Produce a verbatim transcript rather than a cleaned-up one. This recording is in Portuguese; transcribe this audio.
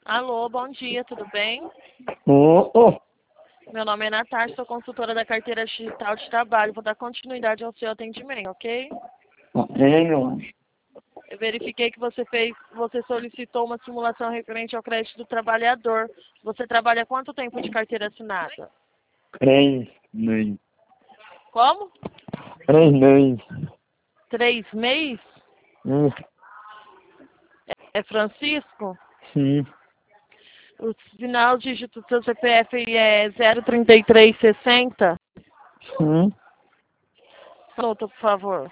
Alô, bom dia, tudo bem? Oh, oh. Meu nome é Natasha, sou consultora da carteira digital de trabalho. Vou dar continuidade ao seu atendimento, ok? Tenho. Eu verifiquei que você fez, você solicitou uma simulação referente ao crédito do trabalhador. Você trabalha há quanto tempo de carteira assinada? Três meses. Como? Três meses. Três meses? Hum, É Francisco? sim. O final dígito do seu C P F é zero trinta e três sessenta? Sim. Anota, por favor.